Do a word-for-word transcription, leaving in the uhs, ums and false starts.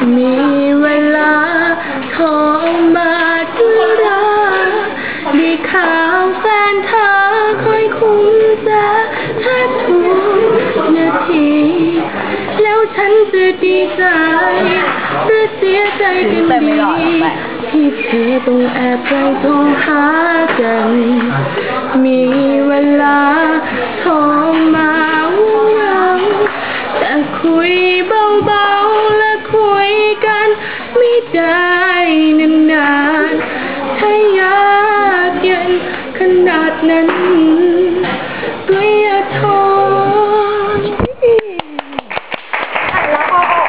มีเวลาโทรมาด้วยรักได้ข่าวแฟนเธอคอยคุ้มจะแทบทุกนาทีแล้วฉันจะดีใจหรือเสียใจกันดีที่เธอต้องแอบไปโทรหากันมี